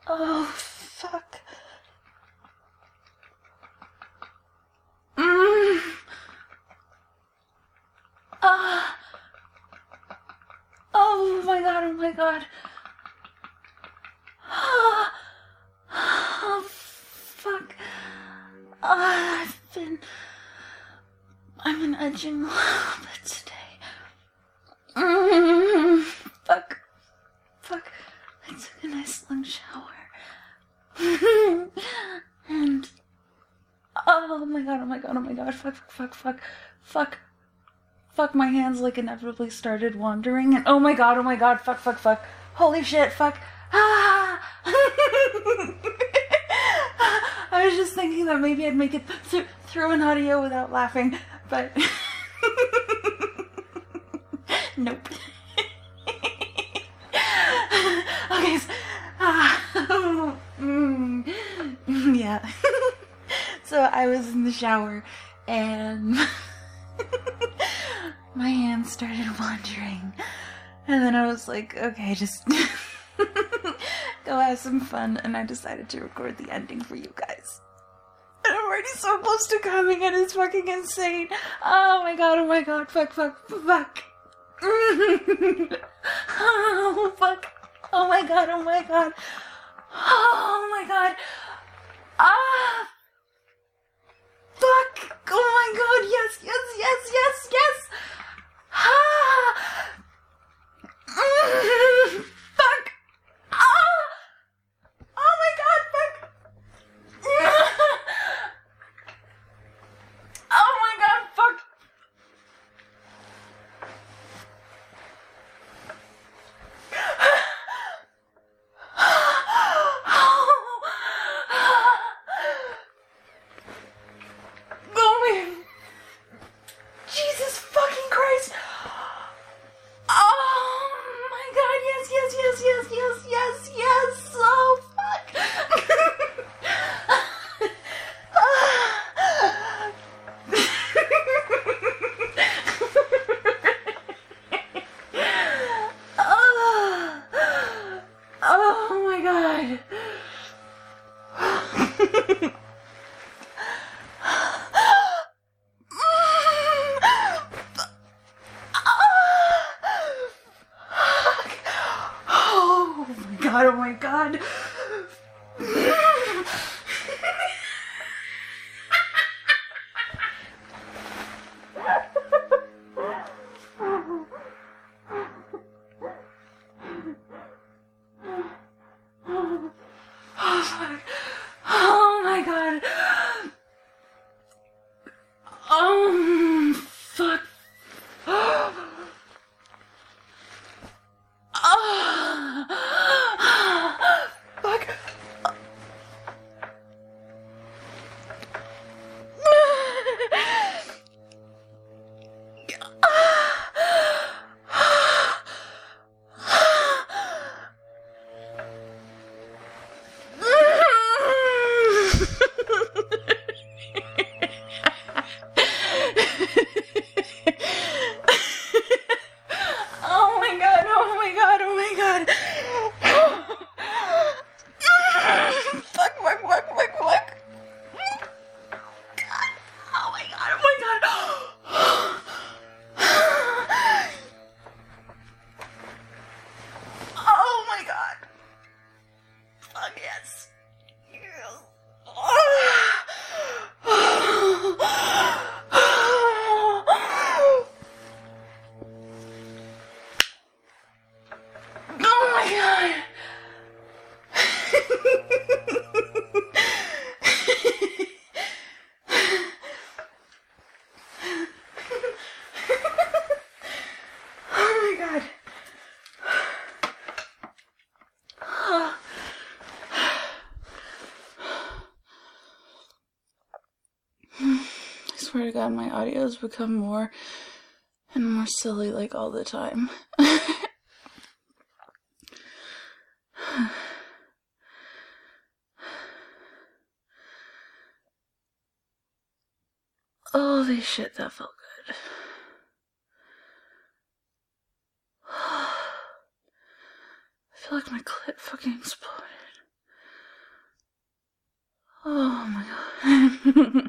Oh, fuck. Mm. Ah. Oh my god, oh my god. Ah. Oh, fuck. I've been edging a little bit today. Fuck. Fuck. I took a nice long shower. And oh my god, oh my god, oh my god, fuck, my hands like inevitably started wandering, and oh my god, fuck, holy shit, fuck, ah! I was just thinking that maybe I'd make it through an audio without laughing, but nope. Okay, so, yeah. So I was in the shower and my hands started wandering, and then I was like, okay, just go have some fun, and I decided to record the ending for you guys. And I'm already so close to coming, and it's fucking insane. Oh my god, fuck. Oh, fuck. Oh my god. Oh my god. Ah! Fuck! Oh my god, yes! Ah! Fuck! Ah! Oh my god, fuck! Oh my god, fuck! Jesus fucking Christ! Oh my god, yes! Oh fuck! Oh my god. Oh my god. Oh my god. Fuck. Fuck. Oh my god. Fuck. God. Oh my god. Oh my god. Fuck yes. Oh my god. Oh my god. I swear to god, my audios become more and more silly like all the time. Holy shit, that felt good. I feel like my clit fucking exploded. Oh my god.